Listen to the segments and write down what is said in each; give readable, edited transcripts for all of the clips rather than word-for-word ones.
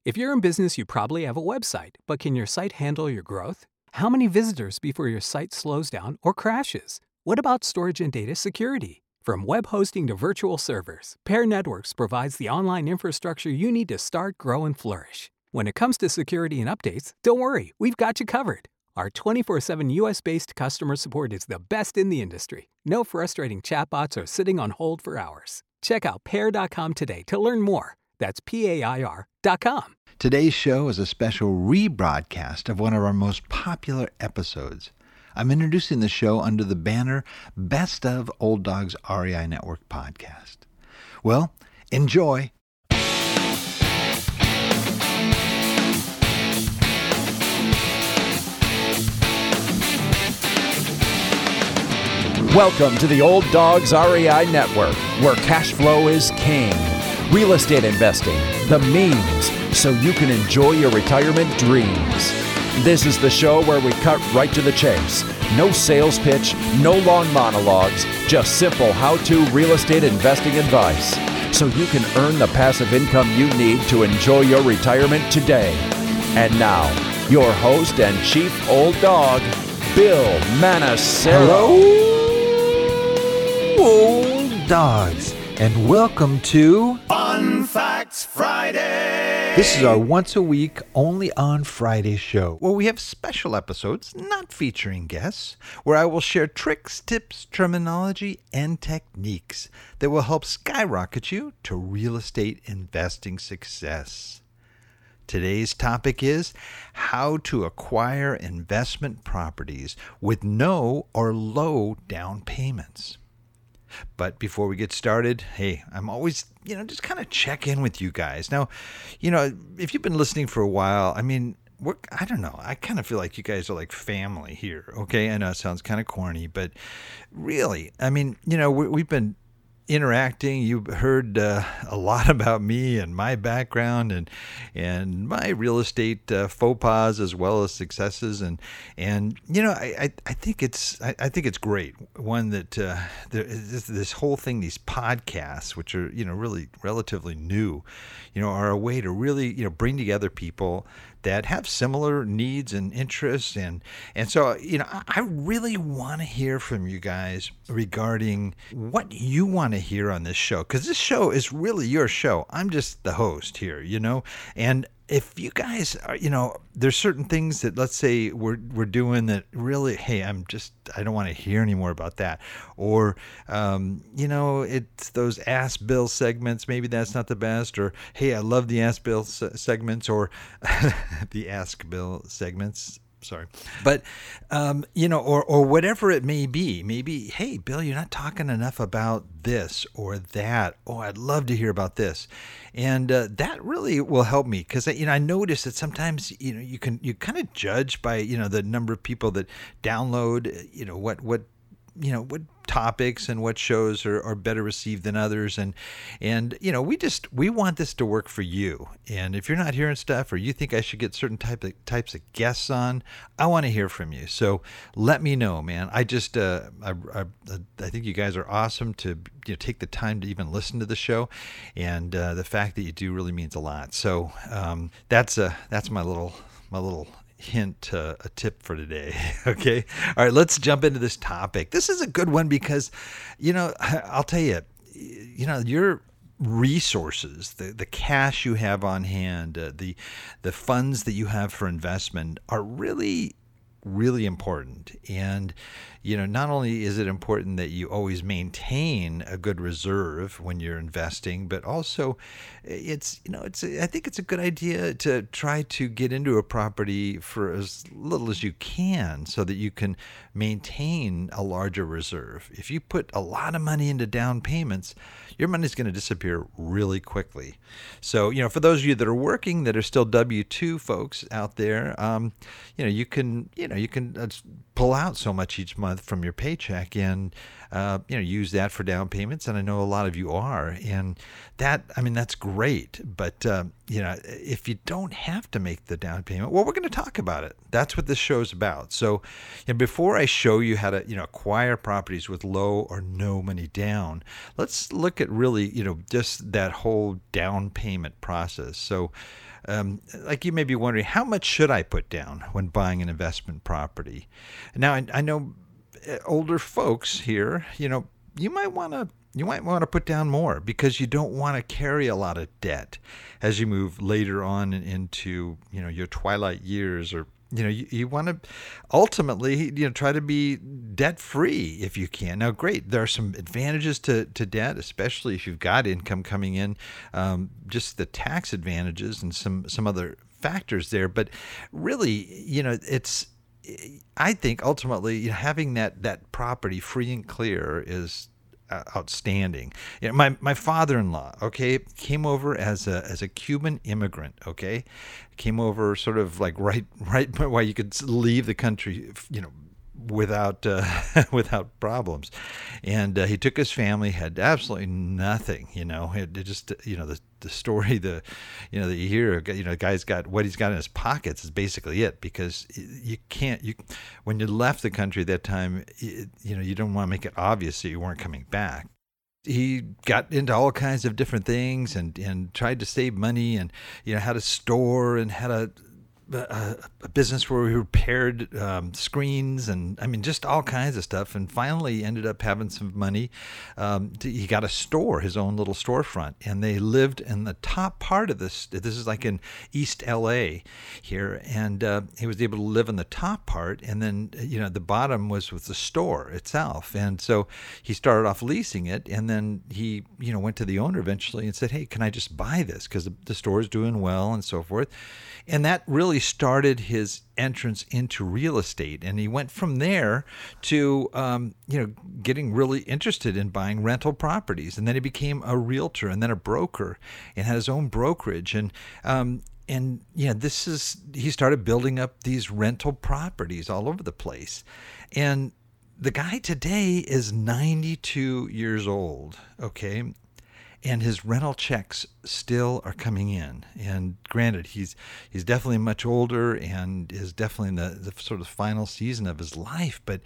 If you're in business, you probably have a website, but can your site handle your growth? How many visitors before your site slows down or crashes? What about storage and data security? From web hosting to virtual servers, Pair Networks provides the online infrastructure you need to start, grow, and flourish. When it comes to security and updates, don't worry, we've got you covered. Our 24/7 US-based customer support is the best in the industry. No frustrating chatbots or sitting on hold for hours. Check out pair.com today to learn more. That's PAIR.com. Today's show is a special rebroadcast of one of our most popular episodes. I'm introducing the show under the banner Best of Old Dogs REI Network Podcast. Well, enjoy. Welcome to the Old Dogs REI Network, where cash flow is king. Real estate investing, the means, so you can enjoy your retirement dreams. This is the show where we cut right to the chase. No sales pitch, no long monologues, just simple how-to real estate investing advice, so you can earn the passive income you need to enjoy your retirement today. And now, your host and chief old dog, Bill Manassero. Old Dogs, and welcome to Fun Facts Friday. This is our once a week, only on Friday show, where we have special episodes, not featuring guests, where I will share tricks, tips, terminology, and techniques that will help skyrocket you to real estate investing success. Today's topic is how to acquire investment properties with no or low down payments. But before we get started, hey, I'm always, just kind of check in with you guys. Now, if you've been listening for a while, I don't know. I kind of feel like you guys are like family here, okay? I know it sounds kind of corny, but really, we've been interacting. You've heard a lot about me and my background and my real estate faux pas as well as successes, and I think it's great. One that this whole thing, these podcasts, which are really relatively new, are a way to really bring together people that have similar needs and interests, and so I really want to hear from you guys regarding what you want to hear on this show, because this show is really your show. I'm just the host here, and if you guys are, there's certain things that, let's say we're doing that really, hey, I don't want to hear any more about that. Or, it's those Ask Bill segments. Maybe that's not the best. Or, hey, I love the Ask Bill segments, or the Ask Bill segments. Sorry. But, or whatever it may be. Maybe, hey, Bill, you're not talking enough about this or that. Oh, I'd love to hear about this. And that really will help me, because, I notice that sometimes, you kind of judge by, the number of people that download, what topics and what shows are better received than others, and we want this to work for you. And if you're not hearing stuff, or you think I should get certain types of guests on, I want to hear from you. So let me know, man. I just I think you guys are awesome to take the time to even listen to the show, and the fact that you do really means a lot. So that's my little hint, a tip for today. Okay. All right, let's jump into this topic. This is a good one because, I'll tell you, your resources, the cash you have on hand, the funds that you have for investment are really, really important. And, not only is it important that you always maintain a good reserve when you're investing, but also I think it's a good idea to try to get into a property for as little as you can, so that you can maintain a larger reserve. If you put a lot of money into down payments, your money's going to disappear really quickly. So, for those of you that are working, that are still W-2 folks out there, you can pull out so much each month from your paycheck and use that for down payments. And I know a lot of you are, and that's great. But if you don't have to make the down payment, well, we're going to talk about it. That's what this show's about. So, before I show you how to acquire properties with low or no money down, let's look at really just that whole down payment process. So like you may be wondering, how much should I put down when buying an investment property? Now, I know older folks here, you might want to put down more because you don't want to carry a lot of debt as you move later on into, your twilight years, or you want to ultimately, try to be debt free if you can. Now, great. There are some advantages to debt, especially if you've got income coming in, just the tax advantages and some other factors there. But really, I think ultimately having that property free and clear is outstanding. My father-in-law, okay, came over as a Cuban immigrant, okay, came over sort of like right while you could leave the country, without problems, and he took his family, had absolutely nothing, it just the story that you hear, guy's got what he's got in his pockets is basically it, because you when you left the country at that time, you don't want to make it obvious that you weren't coming back. He got into all kinds of different things and tried to save money, and had a store and had a business where we repaired screens, and just all kinds of stuff, and finally ended up having some money. He got a store, his own little storefront, and they lived in the top part of this. This is like in East LA here, and he was able to live in the top part, and then the bottom was with the store itself. And so he started off leasing it, and then he went to the owner eventually and said, "Hey, can I just buy this, because the store is doing well," and so forth. And that really started his entrance into real estate. And he went from there to, getting really interested in buying rental properties. And then he became a realtor and then a broker and had his own brokerage. And he started building up these rental properties all over the place. And the guy today is 92 years old, okay? And his rental checks still are coming in. And granted, he's definitely much older and is definitely in the sort of final season of his life. But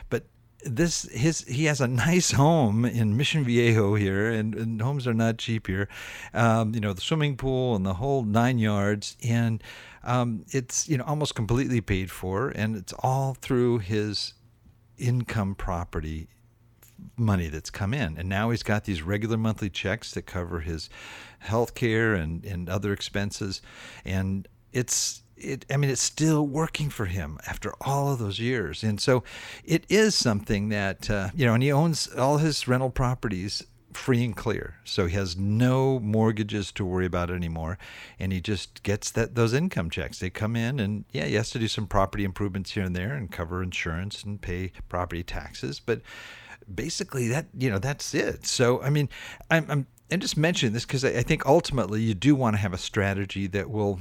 he has a nice home in Mission Viejo here, and homes are not cheap here. The swimming pool and the whole 9 yards, and it's almost completely paid for, and it's all through his income property money that's come in. And now he's got these regular monthly checks that cover his health care and other expenses. And it's still working for him after all of those years. And so it is something that, and he owns all his rental properties free and clear. So he has no mortgages to worry about anymore. And he just gets those income checks. They come in, and he has to do some property improvements here and there and cover insurance and pay property taxes. But basically that's it. So, I'm just mentioning this because I think ultimately you do want to have a strategy that will,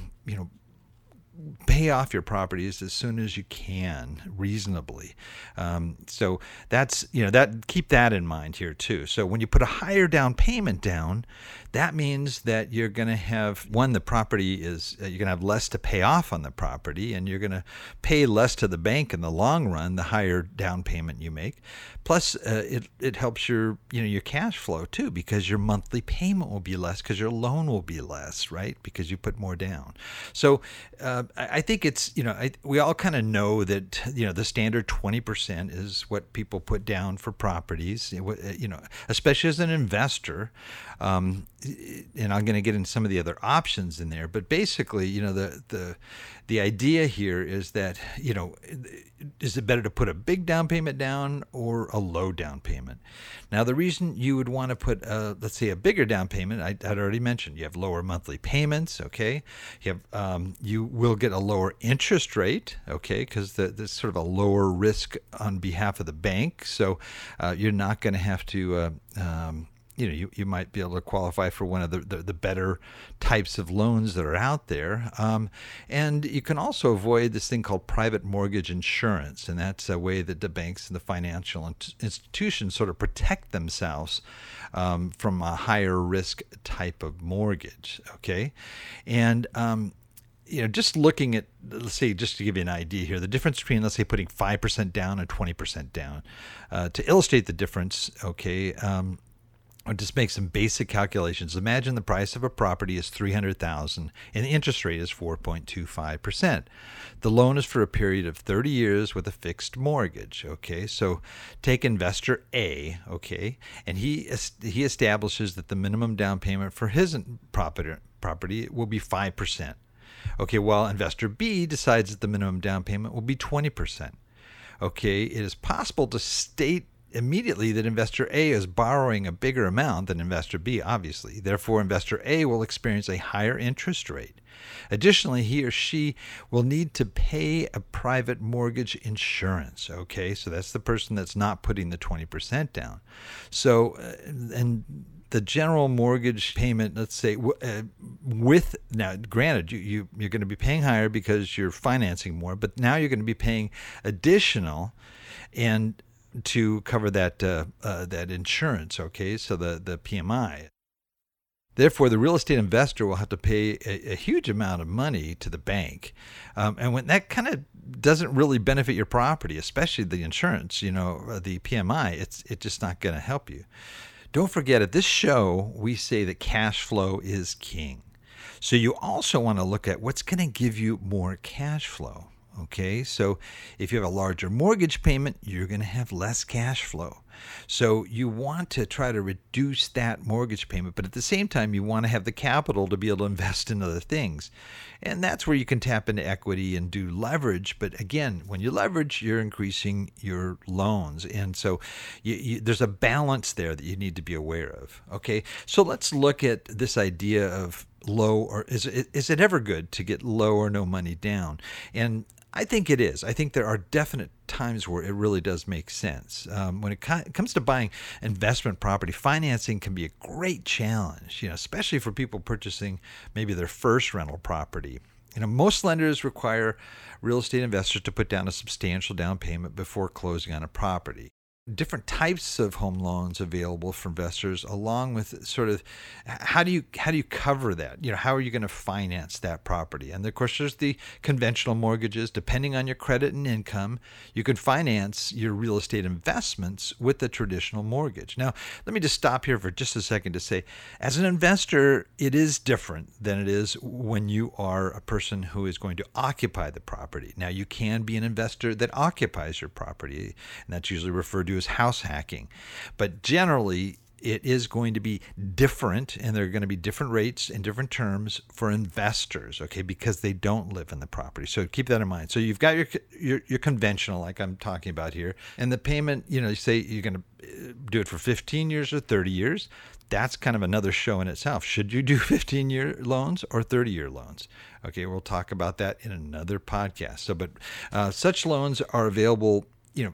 pay off your properties as soon as you can reasonably. So that's, keep that in mind here too. So when you put a higher down payment down, that means that you're going to have, the property is, you're going to have less to pay off on the property, and you're going to pay less to the bank in the long run, the higher down payment you make. Plus, it helps your cash flow too, because your monthly payment will be less because your loan will be less, right? Because you put more down. So I think it's, we all kind of know that, the standard 20% is what people put down for properties, especially as an investor. And I'm going to get into some of the other options in there, but basically, the idea here is that, is it better to put a big down payment down or a low down payment? Now, the reason you would want to put, let's say, a bigger down payment, I'd already mentioned, you have lower monthly payments, okay? You will get a lower interest rate, okay, because there's sort of a lower risk on behalf of the bank, so you're not going to have to you might be able to qualify for one of the better types of loans that are out there. And you can also avoid this thing called private mortgage insurance. And that's a way that the banks and the financial institutions sort of protect themselves from a higher risk type of mortgage. Okay. And, just looking at, let's say, just to give you an idea here, the difference between, let's say, putting 5% down and 20% down, to illustrate the difference, okay, I'll just make some basic calculations. Imagine the price of a property is $300,000 and the interest rate is 4.25%. The loan is for a period of 30 years with a fixed mortgage. Okay, so take investor A. Okay, and he establishes that the minimum down payment for his property will be 5%. Okay, while investor B decides that the minimum down payment will be 20%. Okay, it is possible to state immediately that investor A is borrowing a bigger amount than investor B, obviously. Therefore, investor A will experience a higher interest rate. Additionally, he or she will need to pay a private mortgage insurance. Okay, so that's the person that's not putting the 20% down. So, and the general mortgage payment, let's say, now granted, you're going to be paying higher because you're financing more, but now you're going to be paying additional and to cover that insurance, okay, so the PMI. Therefore, the real estate investor will have to pay a huge amount of money to the bank. And when that kind of doesn't really benefit your property, especially the insurance, the PMI, it's just not going to help you. Don't forget, at this show, we say that cash flow is king. So you also want to look at what's going to give you more cash flow. Okay, so if you have a larger mortgage payment, you're going to have less cash flow. So you want to try to reduce that mortgage payment, but at the same time, you want to have the capital to be able to invest in other things. And that's where you can tap into equity and do leverage. But again, when you leverage, you're increasing your loans. And so there's a balance there that you need to be aware of. Okay, so let's look at this idea of low, or is it ever good to get low or no money down? And I think it is. I think there are definite times where it really does make sense. When it comes to buying investment property, financing can be a great challenge, especially for people purchasing maybe their first rental property. Most lenders require real estate investors to put down a substantial down payment before closing on a property. Different types of home loans available for investors, along with sort of how do you cover that? How are you going to finance that property? And of course, there's the conventional mortgages. Depending on your credit and income, you can finance your real estate investments with the traditional mortgage. Now, let me just stop here for just a second to say, as an investor, it is different than it is when you are a person who is going to occupy the property. Now, you can be an investor that occupies your property, and that's usually referred to as house hacking. But generally, it is going to be different, and there are going to be different rates and different terms for investors, okay, because they don't live in the property. So keep that in mind. So you've got your conventional, like I'm talking about here, and the payment, you say you're going to do it for 15 years or 30 years. That's kind of another show in itself. Should you do 15-year loans or 30-year loans? Okay, we'll talk about that in another podcast. So, but such loans are available,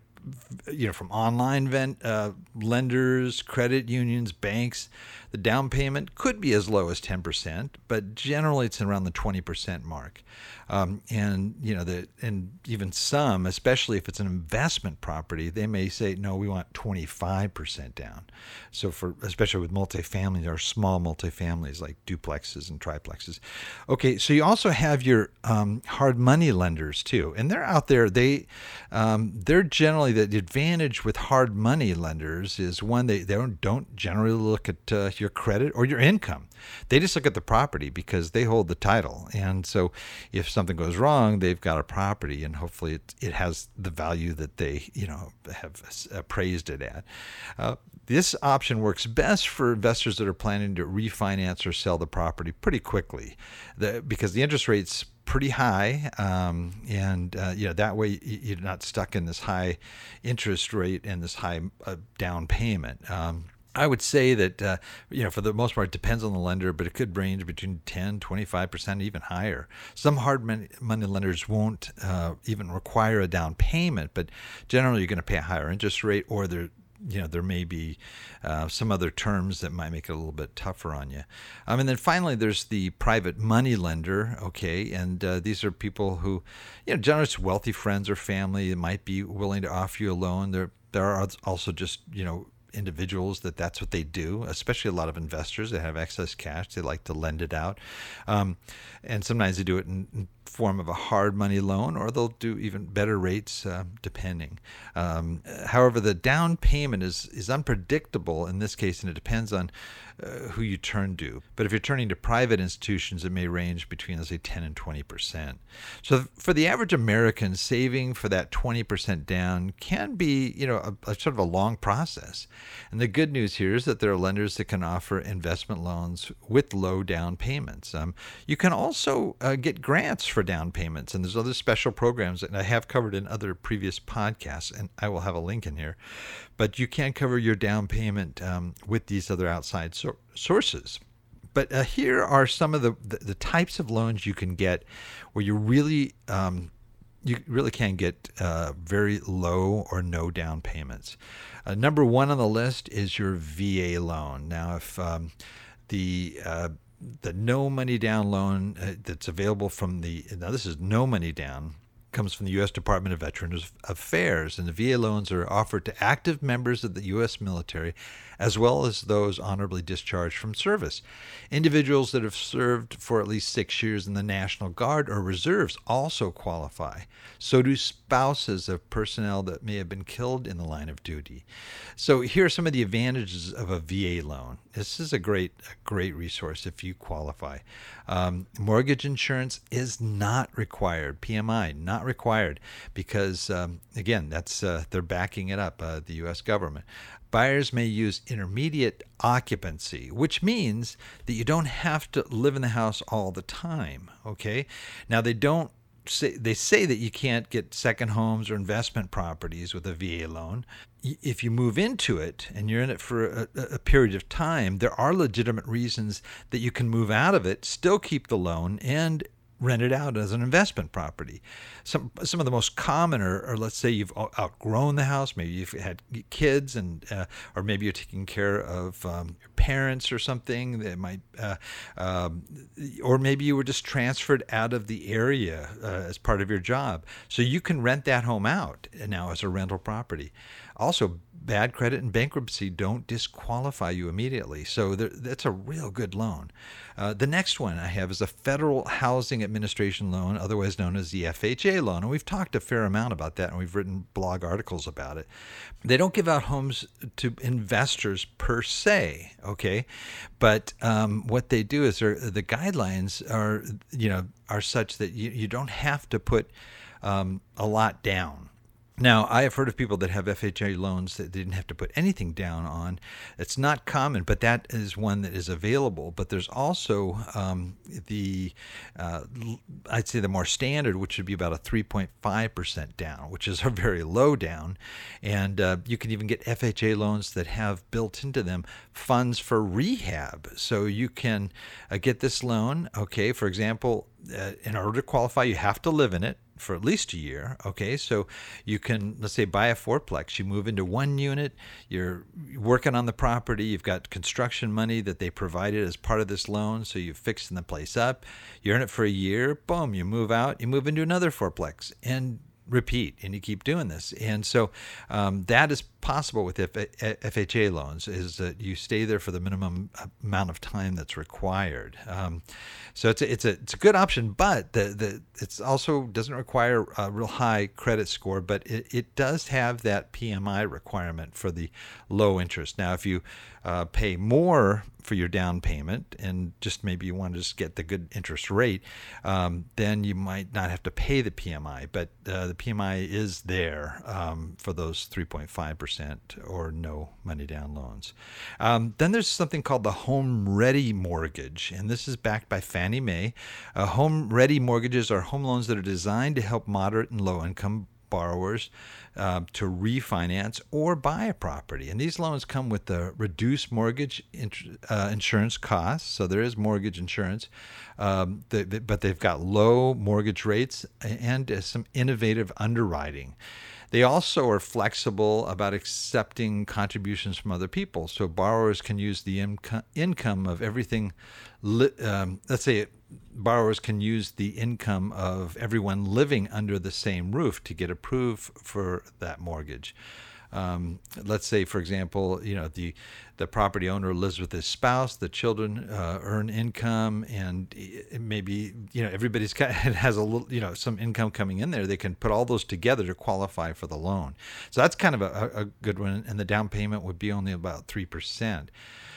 from online lenders, credit unions, banks. The down payment could be as low as 10%, but generally it's around the 20% mark. And even some, especially if it's an investment property, they may say, no, we want 25% down. So especially with multifamily or small multifamilies like duplexes and triplexes. Okay, so you also have your hard money lenders too, and they're out there. They're generally, the advantage with hard money lenders is one, they don't generally look at your credit or your income. They just look at the property because they hold the title. And so if something goes wrong, they've got a property, and hopefully it has the value that they have appraised it at. This option works best for investors that are planning to refinance or sell the property pretty quickly, because the interest rate's pretty high, and that way you're not stuck in this high interest rate and this high down payment. I would say that, for the most part, it depends on the lender, but it could range between 10, 25%, even higher. Some hard money lenders won't even require a down payment, but generally you're going to pay a higher interest rate, or there may be some other terms that might make it a little bit tougher on you. And then finally, there's the private money lender, okay? And these are people who, generally it's wealthy friends or family that might be willing to offer you a loan. There are also just, individuals that's what they do, especially a lot of investors that have excess cash. They like to lend it out. And sometimes they do it in form of a hard money loan, or they'll do even better rates depending. However, the down payment is unpredictable in this case, and it depends on who you turn to. But if you're turning to private institutions, it may range between, let's say, 10 and 20%. So for the average American, saving for that 20% down can be, a sort of a long process. And the good news here is that there are lenders that can offer investment loans with low down payments. You can also get grants for down payments, and there's other special programs that I have covered in other previous podcasts, and I will have a link in here. But you can cover your down payment with these other outside sources. But here are some of the types of loans you can get where you really can get very low or no down payments. Number one on the list is your VA loan. Now, if the no money down loan that's available this is no money down, comes from the U.S. Department of Veterans Affairs, and the VA loans are offered to active members of the U.S. military as well as those honorably discharged from service. Individuals that have served for at least 6 years in the National Guard or Reserves also qualify. So do spouses of personnel that may have been killed in the line of duty. So here are some of the advantages of a VA loan. This is a great resource if you qualify. Mortgage insurance is not required. PMI, not required, because, again, that's they're backing it up, the U.S. government. Buyers may use intermediate occupancy, which means that you don't have to live in the house all the time, okay? Now, they say that you can't get second homes or investment properties with a VA loan. If you move into it and you're in it for a period of time, there are legitimate reasons that you can move out of it, still keep the loan, and rent it out as an investment property. Some of the most common are let's say you've outgrown the house, maybe you've had kids, and or maybe you're taking care of your parents or something that might, or maybe you were just transferred out of the area as part of your job. So you can rent that home out now as a rental property. Also, bad credit and bankruptcy don't disqualify you immediately. So that's a real good loan. The next one I have is a Federal Housing Administration loan, otherwise known as the FHA loan. And we've talked a fair amount about that, and we've written blog articles about it. They don't give out homes to investors per se, okay? But what they do is the guidelines are such that you don't have to put a lot down. Now, I have heard of people that have FHA loans that they didn't have to put anything down on. It's not common, but that is one that is available. But there's also I'd say the more standard, which would be about a 3.5% down, which is a very low down. And you can even get FHA loans that have built into them funds for rehab. So you can get this loan, okay, for example, in order to qualify, you have to live in it for at least a year, okay? So you can, let's say, buy a fourplex. You move into one unit, you're working on the property, you've got construction money that they provided as part of this loan, so you're fixing the place up, you're in it for a year, boom, you move out, you move into another fourplex, and repeat, and you keep doing this. And so that is possible with FHA loans, is that you stay there for the minimum amount of time that's required. So it's a good option, but it's also doesn't require a real high credit score, but it does have that PMI requirement for the low interest. Now, if you pay more for your down payment, and just maybe you want to just get the good interest rate, then you might not have to pay the PMI, but the PMI is there for those 3.5% or no money down loans. Then there's something called the Home Ready Mortgage, and this is backed by Fannie Mae. Home Ready mortgages are home loans that are designed to help moderate and low income borrowers to refinance or buy a property. And these loans come with the reduced mortgage insurance costs. So there is mortgage insurance, but they've got low mortgage rates and some innovative underwriting. They also are flexible about accepting contributions from other people. So borrowers can use the income of everything. Let's say borrowers can use the income of everyone living under the same roof to get approved for that mortgage. Let's say, for example, the property owner lives with his spouse, the children earn income, and maybe everybody's has a little some income coming in there. They can put all those together to qualify for the loan. So that's kind of a good one, and the down payment would be only about 3%.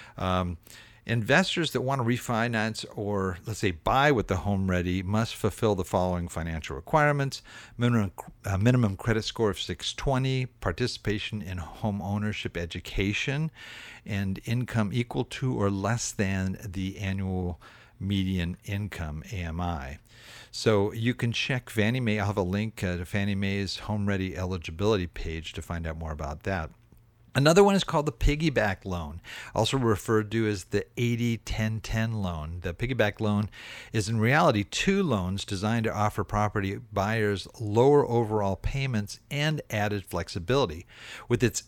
Investors that want to refinance or, let's say, buy with the Home Ready must fulfill the following financial requirements: minimum credit score of 620, participation in home ownership education, and income equal to or less than the annual median income, AMI. So you can check Fannie Mae. I'll have a link to Fannie Mae's Home Ready eligibility page to find out more about that. Another one is called the piggyback loan, also referred to as the 80-10-10 loan. The piggyback loan is in reality two loans designed to offer property buyers lower overall payments and added flexibility. With its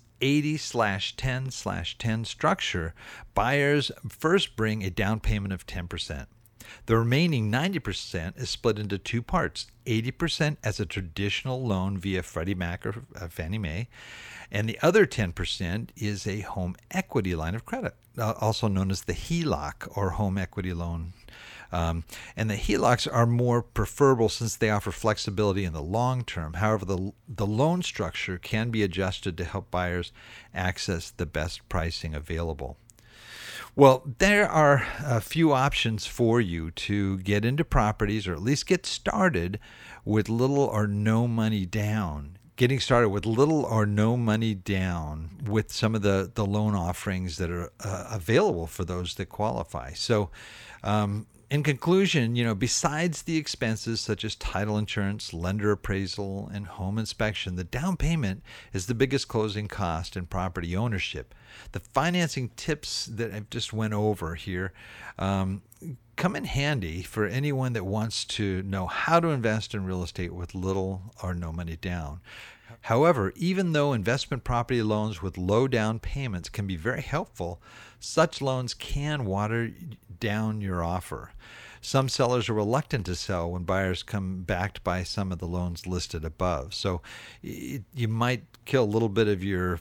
80/10/10 structure, buyers first bring a down payment of 10%. The remaining 90% is split into two parts: 80% as a traditional loan via Freddie Mac or Fannie Mae, and the other 10% is a home equity line of credit, also known as the HELOC or home equity loan. And the HELOCs are more preferable since they offer flexibility in the long term. However, the loan structure can be adjusted to help buyers access the best pricing available. Well, there are a few options for you to get into properties, or at least get started with little or no money down. Getting started with little or no money down with some of the loan offerings that are available for those that qualify. So, in conclusion, besides the expenses such as title insurance, lender appraisal, and home inspection, the down payment is the biggest closing cost in property ownership. The financing tips that I've just went over here come in handy for anyone that wants to know how to invest in real estate with little or no money down. However, even though investment property loans with low down payments can be very helpful, such loans can water down your offer. Some sellers are reluctant to sell when buyers come backed by some of the loans listed above. So you might kill a little bit of your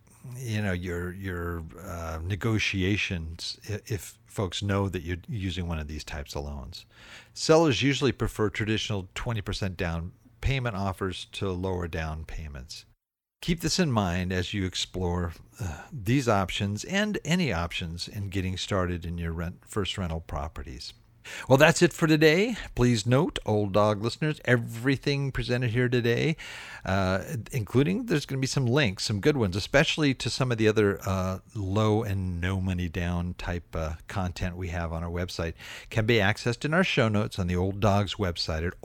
negotiations if folks know that you're using one of these types of loans. Sellers usually prefer traditional 20% down payment offers to lower down payments. Keep this in mind as you explore these options and any options in getting started in your first rental properties. Well, that's it for today. Please note, Old Dog listeners, everything presented here today, including there's going to be some links, some good ones, especially to some of the other low and no money down type content we have on our website, can be accessed in our show notes on the Old Dogs website at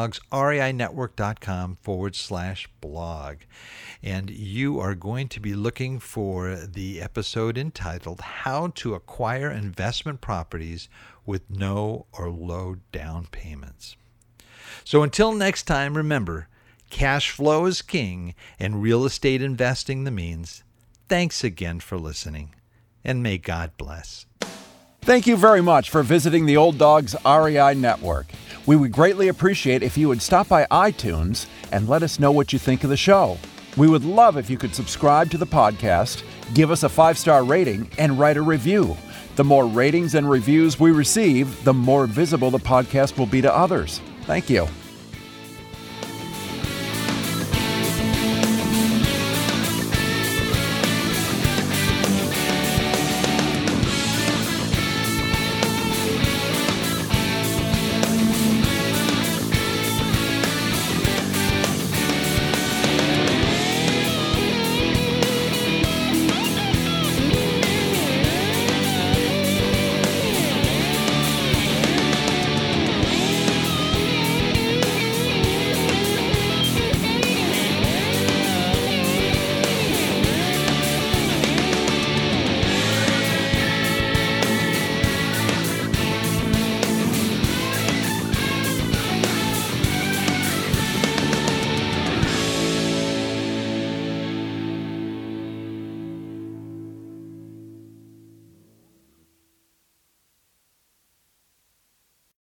olddogsreinetwork.com/blog. And you are going to be looking for the episode entitled How to Acquire Investment Properties with No or Low Down Payments. So until next time, remember, cash flow is king and real estate investing the means. Thanks again for listening, and may God bless. Thank you very much for visiting the Old Dogs REI Network. We would greatly appreciate if you would stop by iTunes and let us know what you think of the show. We would love if you could subscribe to the podcast, give us a 5-star rating, and write a review. The more ratings and reviews we receive, the more visible the podcast will be to others. Thank you.